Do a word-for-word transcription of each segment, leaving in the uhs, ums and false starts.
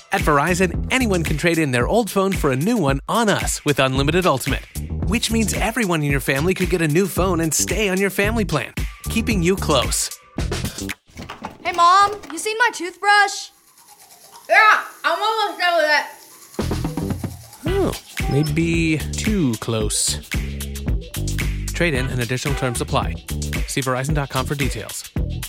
At Verizon, anyone can trade in their old phone for a new one on us with Unlimited Ultimate, which means everyone in your family could get a new phone and stay on your family plan, keeping you close. Hey, Mom, you seen my toothbrush? Yeah, I'm almost done with it. Oh, maybe too close. Trade in and additional terms apply. See Verizon dot com for details.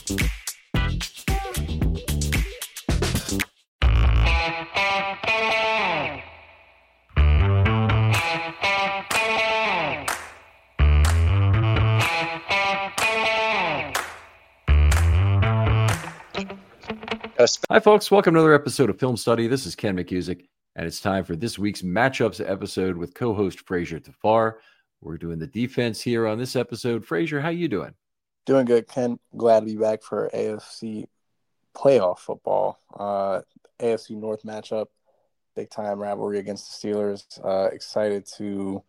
Hi, folks. Welcome to another episode of Film Study. This is Ken McCusick, and it's time for this week's Matchups episode with co-host Frazier Tafar. We're doing the defense here on this episode. Frazier, how you doing? Doing good, Ken. Glad to be back for A F C playoff football. Uh, A F C North matchup, big-time rivalry against the Steelers. Uh, excited to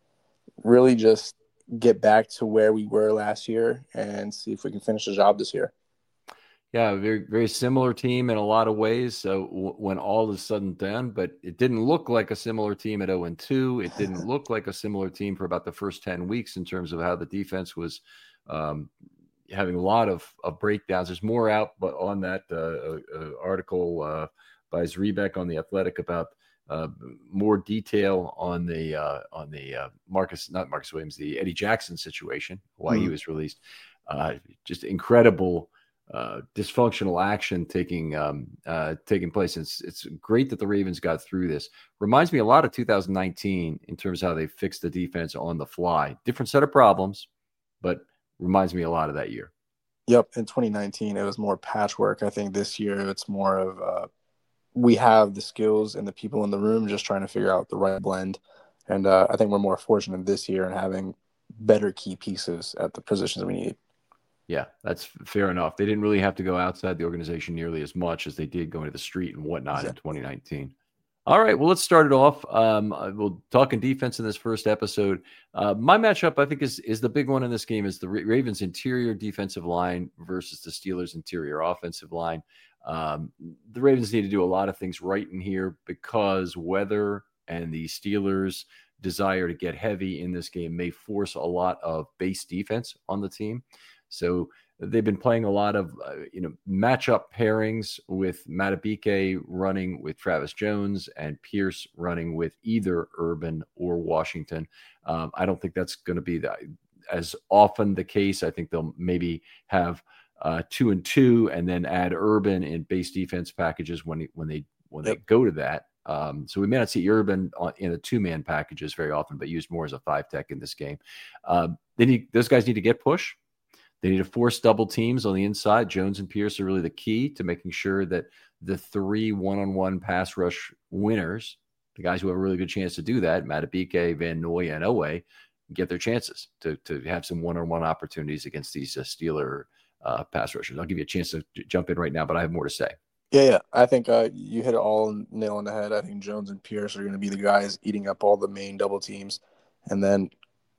really just get back to where we were last year and see if we can finish the job this year. Yeah, very, very similar team in a lot of ways. So w- when all is said and done, but it didn't look like a similar team at oh and two. It didn't look like a similar team for about the first ten weeks in terms of how the defense was um, having a lot of, of breakdowns. There's more out, but on that uh, uh, article uh, by Zrebeck on The Athletic about uh, more detail on the uh, on the uh, Marcus, not Marcus Williams, the Eddie Jackson situation, why mm-hmm. he was released. Uh, just incredible. Uh, dysfunctional action taking um, uh, taking place. It's it's great that the Ravens got through this. Reminds me a lot of two thousand nineteen in terms of how they fixed the defense on the fly. Different set of problems, but reminds me a lot of that year. Yep, in twenty nineteen it was more patchwork. I think this year it's more of uh, we have the skills and the people in the room just trying to figure out the right blend. And uh, I think we're more fortunate this year in having better key pieces at the positions we need. Yeah, that's fair enough. They didn't really have to go outside the organization nearly as much as they did going to the street and whatnot exactly. in twenty nineteen. All right, well, let's start it off. Um, we'll talk in defense in this first episode. Uh, my matchup, I think, is is the big one in this game is the Ravens' interior defensive line versus the Steelers' interior offensive line. Um, the Ravens need to do a lot of things right in here because weather and the Steelers' desire to get heavy in this game may force a lot of base defense on the team. So they've been playing a lot of, uh, you know, matchup pairings with Madubuike running with Travis Jones and Pierce running with either Urban or Washington. Um, I don't think that's going to be the, as often the case. I think they'll maybe have uh, two and two and then add Urban in base defense packages when when they when yep. they go to that. Um, so we may not see Urban on, in the two-man packages very often, but used more as a five-tech in this game. Uh, they need, those guys need to get push. They need to force double teams on the inside. Jones and Pierce are really the key to making sure that the three one-on-one pass rush winners, the guys who have a really good chance to do that, Madubuike, Van Noy, and Owe, get their chances to, to have some one-on-one opportunities against these uh, Steeler uh, pass rushers. I'll give you a chance to j- jump in right now, but I have more to say. Yeah, yeah. I think uh, you hit it all nail on the head. I think Jones and Pierce are going to be the guys eating up all the main double teams. And then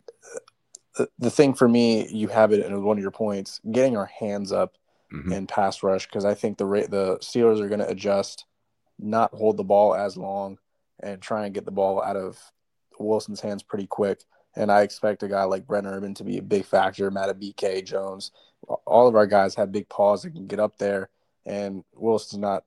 uh, the thing for me, you have it in one of your points, getting our hands up mm-hmm. in pass rush, because I think the the Steelers are going to adjust, not hold the ball as long, and try and get the ball out of Wilson's hands pretty quick. And I expect a guy like Brent Urban to be a big factor, Madubuike, Jones. All of our guys have big paws that can get up there, and Wilson's not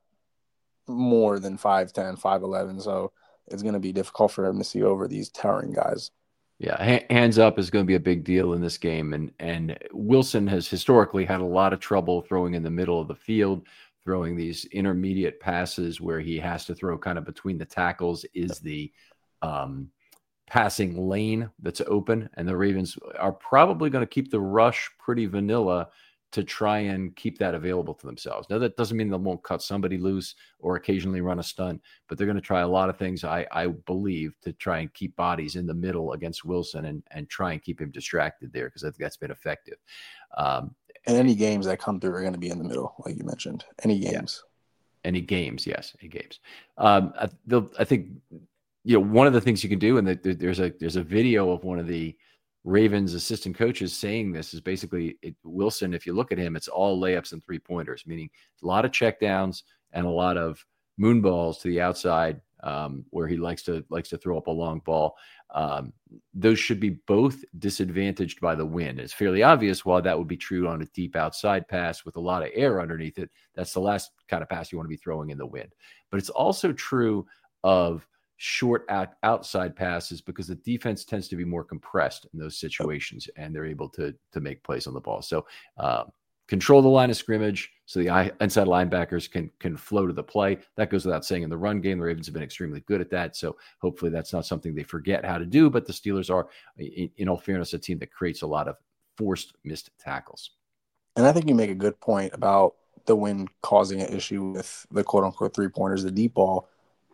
more than five ten, five eleven, so it's going to be difficult for him to see over these towering guys. Yeah, ha- hands up is going to be a big deal in this game, and and Wilson has historically had a lot of trouble throwing in the middle of the field, throwing these intermediate passes where he has to throw kind of between the tackles is the um, passing lane that's open, and the Ravens are probably going to keep the rush pretty vanilla to try and keep that available to themselves. Now, that doesn't mean they won't cut somebody loose or occasionally run a stunt, but they're going to try a lot of things, I, I believe, to try and keep bodies in the middle against Wilson and, and try and keep him distracted there, because I think that's been effective. Um, and any games that come through are going to be in the middle, like you mentioned. Any games. Yeah. Any games, yes, any games. Um, I, I think, you know, one of the things you can do, and the, there's a there's a video of one of the Ravens assistant coaches saying this, is basically it, Wilson, if you look at him, it's all layups and three pointers, meaning a lot of checkdowns and a lot of moon balls to the outside, um, where he likes to likes to throw up a long ball. Um, those should be both disadvantaged by the wind. It's fairly obvious why that would be true on a deep outside pass with a lot of air underneath it. That's the last kind of pass you want to be throwing in the wind. But it's also true of short out, outside passes because the defense tends to be more compressed in those situations, and they're able to, to make plays on the ball. So uh, control the line of scrimmage so the inside linebackers can can flow to the play. That goes without saying in the run game. The Ravens have been extremely good at that. So hopefully that's not something they forget how to do. But the Steelers are, in, in all fairness, a team that creates a lot of forced missed tackles. And I think you make a good point about the wind causing an issue with the quote-unquote three-pointers, the deep ball.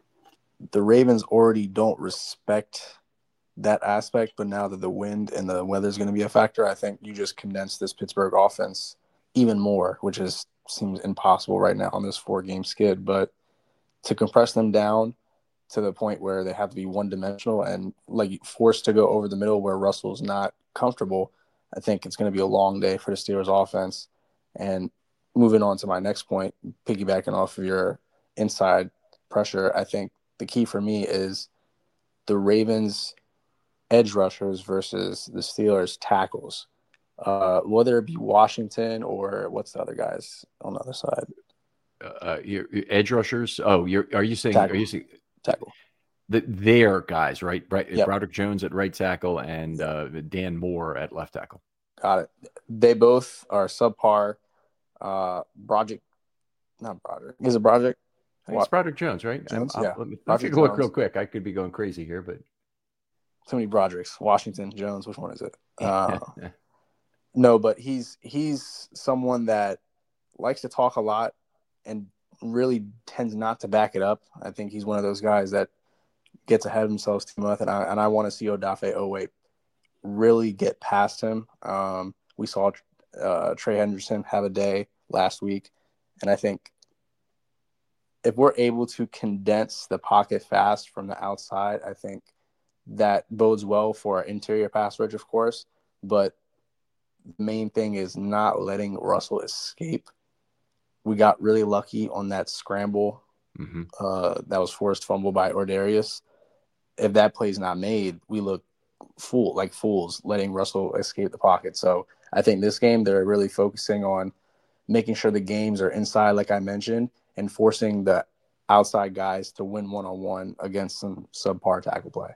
The Ravens already don't respect that aspect, but now that the wind and the weather is going to be a factor, I think you just condense this Pittsburgh offense even more, which is seems impossible right now on this four-game skid. But to compress them down to the point where they have to be one-dimensional and like forced to go over the middle where Russell's not comfortable, I think it's going to be a long day for the Steelers offense. And moving on to my next point, piggybacking off of your inside pressure, I think the key for me is the Ravens edge rushers versus the Steelers tackles. Uh, whether it be Washington or what's the other guys on the other side? Uh, your, your edge rushers. Oh, you're are you saying tackle. are you saying tackle? The, their guys, right? Right. Yep. Broderick Jones at right tackle and uh, Dan Moore at left tackle. Got it. They both are subpar. Uh, Broderick, not Broderick. Is it Broderick? I think it's Broderick Jones, right? Jones, I'll, yeah. Let me Broderick take a look Jones. real quick. I could be going crazy here, but too many Brodericks. Washington, Jones. Which one is it? Uh, no, but he's he's someone that likes to talk a lot and really tends not to back it up. I think he's one of those guys that gets ahead of himself too much, and I and I want to see Odafe Oweh really get past him. Um, we saw uh, Trey Henderson have a day last week, and I think if we're able to condense the pocket fast from the outside, I think that bodes well for our interior pass rush, of course. But the main thing is not letting Russell escape. We got really lucky on that scramble mm-hmm. uh, that was forced fumble by Ordarius. If that play's not made, we look fool like fools letting Russell escape the pocket. So I think this game they're really focusing on making sure the games are inside, like I mentioned, and forcing the outside guys to win one-on-one against some subpar tackle play.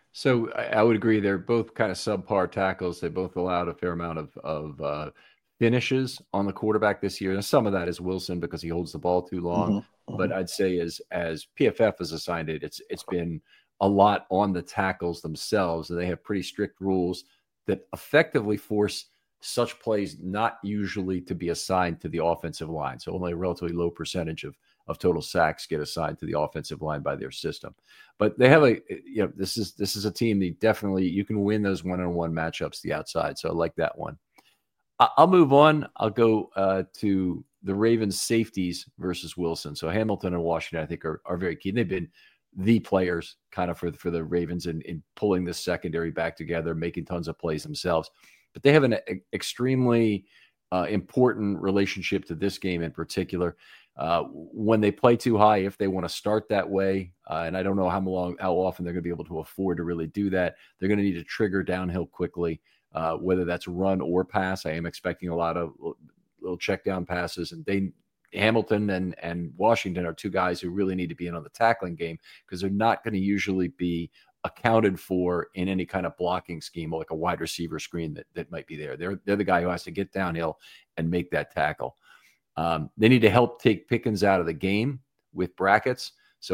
So I, I would agree. They're both kind of subpar tackles. They both allowed a fair amount of, of uh, finishes on the quarterback this year. And some of that is Wilson because he holds the ball too long. Mm-hmm. But I'd say as as P F F has assigned it, it's it's been a lot on the tackles themselves. And they have pretty strict rules that effectively force such plays not usually to be assigned to the offensive line. So only a relatively low percentage of, of total sacks get assigned to the offensive line by their system. But they have a, you know, this is, this is a team that definitely, you can win those one-on-one matchups, the outside. So I like that one. I'll move on. I'll go uh, to the Ravens safeties versus Wilson. So Hamilton and Washington, I think are, are very key. They've been the players kind of for, for the Ravens in, in pulling this secondary back together, making tons of plays themselves. But they have an a, extremely uh, important relationship to this game in particular. Uh, when they play too high, if they want to start that way, uh, and I don't know how long, how often they're going to be able to afford to really do that, they're going to need to trigger downhill quickly, uh, whether that's run or pass. I am expecting a lot of little check down passes, and they Hamilton and, and Washington are two guys who really need to be in on the tackling game because they're not going to usually be accounted for in any kind of blocking scheme, like a wide receiver screen that, that might be there. They're, they're the guy who has to get downhill and make that tackle. Um, they need to help take Pickens out of the game with brackets. So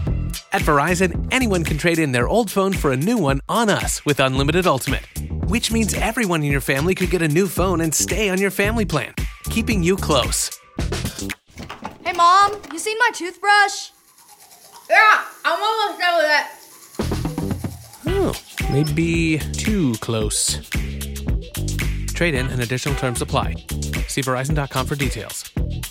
at Verizon, anyone can trade in their old phone for a new one on us with Unlimited Ultimate, which means everyone in your family could get a new phone and stay on your family plan, keeping you close. Hey, Mom, you seen my toothbrush? Yeah, I'm almost done with that. Oh, maybe too close. Trade in and additional terms apply. See Verizon dot com for details.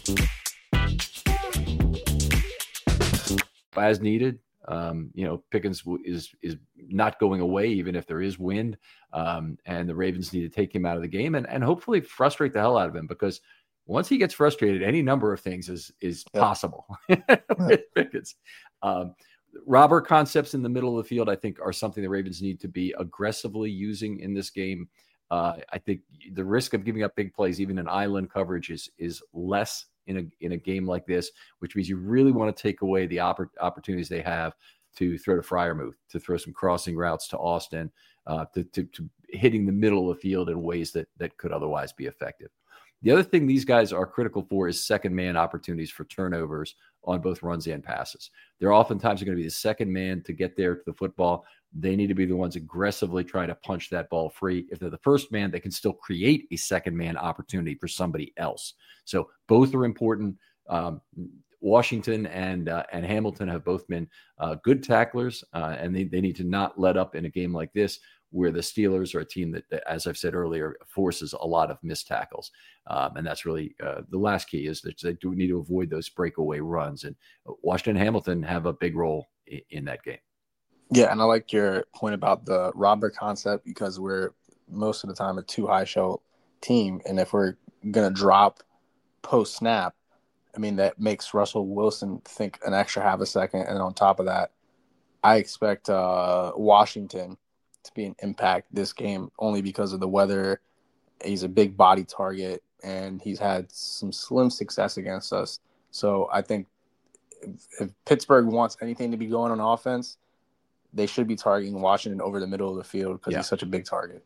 As needed, um, you know, Pickens is is not going away even if there is wind, um, and the Ravens need to take him out of the game and, and hopefully frustrate the hell out of him because once he gets frustrated, any number of things is is Yep. possible with Pickens. Um, robber concepts in the middle of the field, I think, are something the Ravens need to be aggressively using in this game. Uh, I think the risk of giving up big plays, even in island coverage, is is less in a in a game like this, which means you really want to take away the oppor- opportunities they have to throw to Freiermuth, to throw some crossing routes to Austin, uh, to, to to hitting the middle of the field in ways that that could otherwise be effective. The other thing these guys are critical for is second man opportunities for turnovers on both runs and passes. They're oftentimes going to be the second man to get there to the football. They need to be the ones aggressively trying to punch that ball free. If they're the first man, they can still create a second man opportunity for somebody else. So both are important. Um, Washington and uh, and Hamilton have both been uh, good tacklers, uh, and they, they need to not let up in a game like this, where the Steelers are a team that, that, as I've said earlier, forces a lot of missed tackles. Um, and that's really uh, the last key, is that they do need to avoid those breakaway runs. And Washington and Hamilton have a big role in, in that game. Yeah, and I like your point about the robber concept, because we're most of the time a two high shell team. And if we're going to drop post snap, I mean, that makes Russell Wilson think an extra half a second. And on top of that, I expect uh, Washington to be an impact this game, only because of the weather. He's a big body target, and he's had some slim success against us. So I think if, if Pittsburgh wants anything to be going on offense, they should be targeting Washington over the middle of the field, because Yeah. he's such a big target.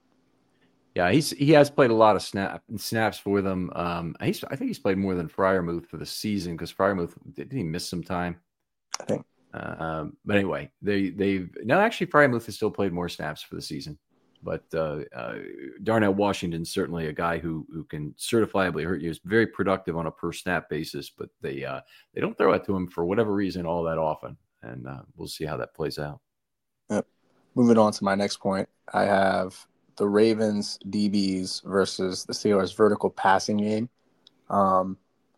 Yeah, he's he has played a lot of snap snaps for them. Um, he's I think he's played more than Freiermuth for the season, because Freiermuth, didn't he miss some time? I think. Uh, um, but anyway, they they've no actually Freiermuth has still played more snaps for the season. But uh, uh, Darnell Washington's certainly a guy who who can certifiably hurt you. Is very productive on a per snap basis, but they uh, they don't throw it to him for whatever reason all that often, and uh, we'll see how that plays out. Yep. Moving on to my next point, I have the Ravens D Bs versus the Steelers vertical passing game. Um,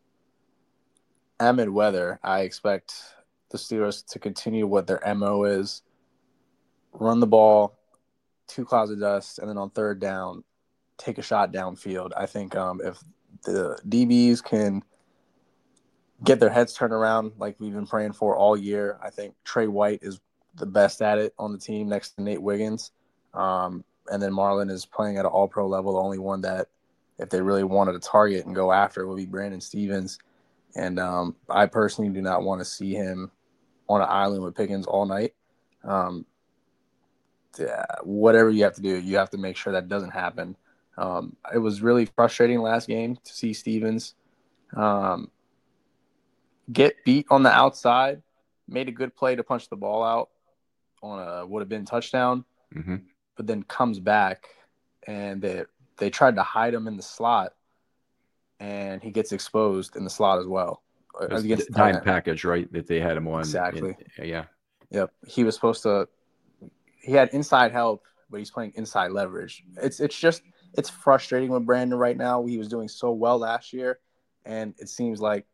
amid weather, I expect the Steelers to continue what their M O is: run the ball, two clouds of dust, and then on third down, take a shot downfield. I think um, if the D Bs can get their heads turned around like we've been praying for all year, I think Trey White is the best at it on the team next to Nate Wiggins. Um, and then Marlon is playing at an all-pro level. The only one that, if they really wanted to target and go after, would be Brandon Stevens. And um, I personally do not want to see him on an island with Pickens all night. Um, yeah, whatever you have to do, you have to make sure that doesn't happen. Um, it was really frustrating last game to see Stevens um, get beat on the outside, made a good play to punch the ball out on a would have been touchdown, Mm-hmm. but then comes back and they they tried to hide him in the slot, and he gets exposed in the slot as well. Against the dime package, right? That they had him on. Exactly. In, yeah. Yep. He was supposed to. He had inside help, but he's playing inside leverage. It's it's just it's frustrating with Brandon right now. He was doing so well last year, and it seems like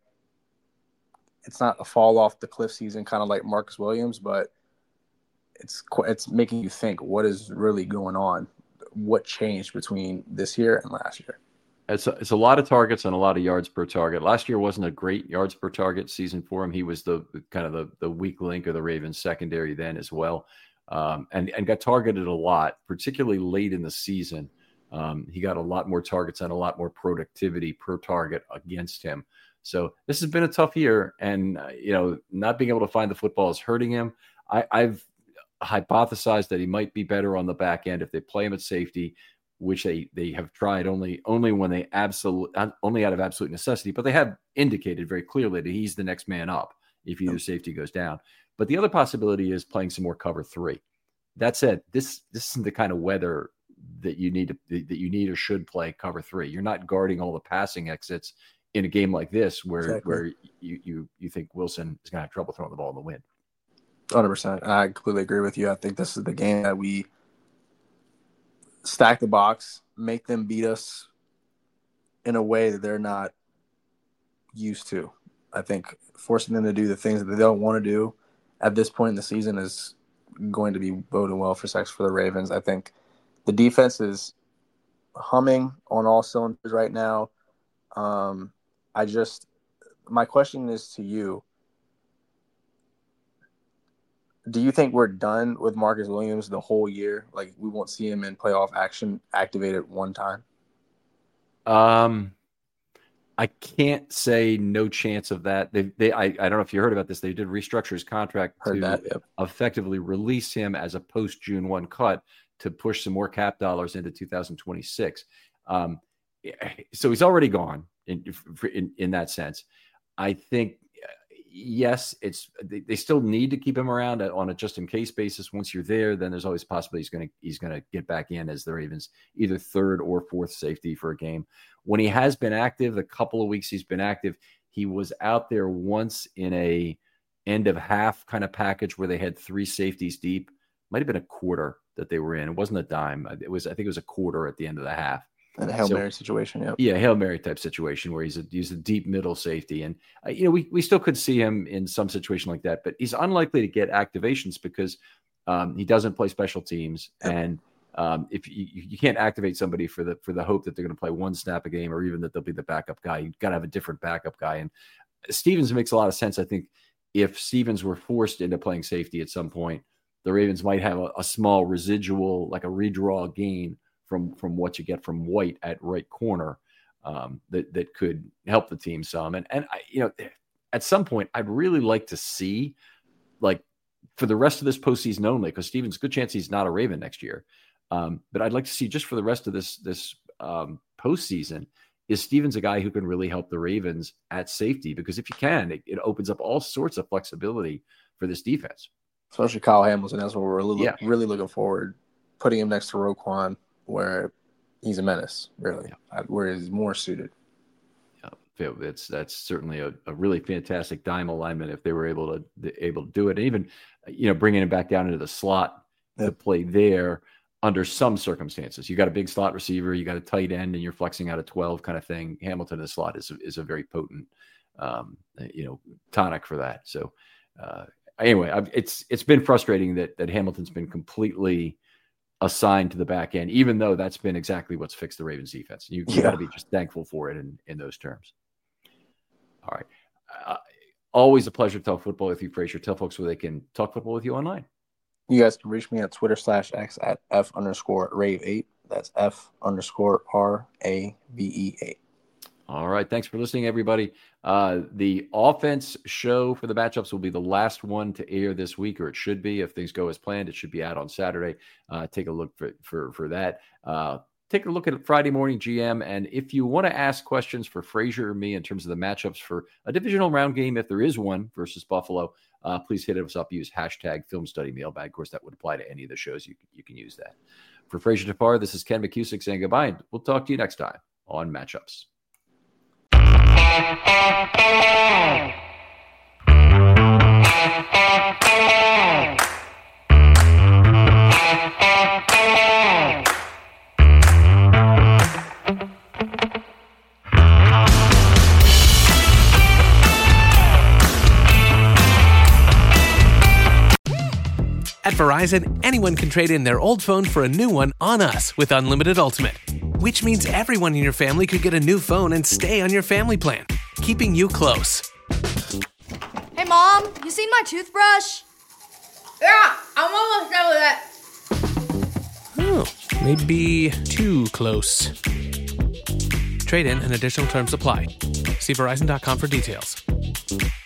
it's not a fall off the cliff season, kind of like Marcus Williams, but it's it's making you think, what is really going on? What changed between this year and last year? It's a, it's a lot of targets and a lot of yards per target. Last year wasn't a great yards per target season for him. He was the kind of the, the weak link of the Ravens secondary then as well, um, and, and got targeted a lot, particularly late in the season. Um, he got a lot more targets and a lot more productivity per target against him. So this has been a tough year, and uh, you know, not being able to find the football is hurting him. I, I've hypothesized that he might be better on the back end if they play him at safety, which they, they have tried only only when they absolute only out of absolute necessity, but they have indicated very clearly that he's the next man up if either safety goes down. But the other possibility is playing some more cover three. That said, this this isn't the kind of weather that you need to that you need or should play cover three. You're not guarding all the passing exits in a game like this where exactly. where you you you think Wilson is going to have trouble throwing the ball in the wind. one hundred percent. I completely agree with you. I think this is the game that we stack the box, make them beat us in a way that they're not used to. I think forcing them to do the things that they don't want to do at this point in the season is going to be boding well for sex for the Ravens. I think the defense is humming on all cylinders right now. Um, I just my question is to you. Do you think we're done with Marcus Williams the whole year? Like, we won't see him in playoff action activated one time? Um, I can't say no chance of that. They, they, I, I don't know if you heard about this. They did restructure his contract Heard to that, yep. effectively release him as a post June first cut to push some more cap dollars into two thousand twenty-six. Um, so he's already gone in, in, in that sense. I think, yes, it's they, they still need to keep him around on a just in case basis. Once you're there, then there's always a possibility he's going to he's going to get back in as the Ravens either third or fourth safety for a game. When he has been active, the couple of weeks he's been active, he was out there once in a end of half kind of package where they had three safeties deep. Might have been a quarter that they were in. It wasn't a dime. It was I think it was a quarter at the end of the half. And a Hail so, Mary situation, yeah. Yeah, Hail Mary type situation where he's a he's a deep middle safety. And, uh, you know, we, we still could see him in some situation like that, but he's unlikely to get activations because um, he doesn't play special teams. Yep. And um, if you, you can't activate somebody for the for the hope that they're going to play one snap a game or even that they'll be the backup guy, you've got to have a different backup guy. And Stevens makes a lot of sense. I think if Stevens were forced into playing safety at some point, the Ravens might have a, a small residual, like a redraw gain from from what you get from White at right corner um, that that could help the team some. And, and I, you know, at some point, I'd really like to see, like, for the rest of this postseason only, because Stevens, good chance he's not a Raven next year. Um, but I'd like to see just for the rest of this this um, postseason, is Stevens a guy who can really help the Ravens at safety? Because if you can, it, it opens up all sorts of flexibility for this defense. Especially Kyle Hamilton. That's what we're really, yeah. really looking forward, putting him next to Roquan, where he's a menace, really, yeah. where he's more suited. Yeah, it's that's certainly a, a really fantastic dime alignment if they were able to able to do it. And even, you know, bringing him back down into the slot yep. to play there under some circumstances. You got a big slot receiver, you got a tight end, and you're flexing out of twelve kind of thing. Hamilton in the slot is is a very potent, um, you know, tonic for that. So uh, anyway, I've, it's it's been frustrating that that Hamilton's been completely assigned to the back end, even though that's been exactly what's fixed the Ravens defense. You, you yeah. got to be just thankful for it in, in those terms. All right. Uh, always a pleasure to talk football with you, Frazier. Tell folks where they can talk football with you online. You guys can reach me at Twitter slash X at F underscore Rave eight. That's F underscore R A V E eight. All right. Thanks for listening, everybody. Uh, the offense show for the matchups will be the last one to air this week, or it should be. If things go as planned, it should be out on Saturday. Uh, take a look for, for, for that. Uh, take a look at Friday morning G M. And if you want to ask questions for Frazier or me in terms of the matchups for a divisional round game, if there is one versus Buffalo, uh, please hit us up. Use hashtag Film Study Mailbag. Of course, that would apply to any of the shows. You, you can use that. For Frazier Tafar, this is Ken McCusick saying goodbye. And we'll talk to you next time on Matchups. At Verizon, anyone can trade in their old phone for a new one on us with Unlimited Ultimate, which means everyone in your family could get a new phone and stay on your family plan, keeping you close. Hey, Mom, you seen my toothbrush? Yeah, I'm almost done with it. Oh, maybe too close. Trade in and additional terms apply. See Verizon dot com for details.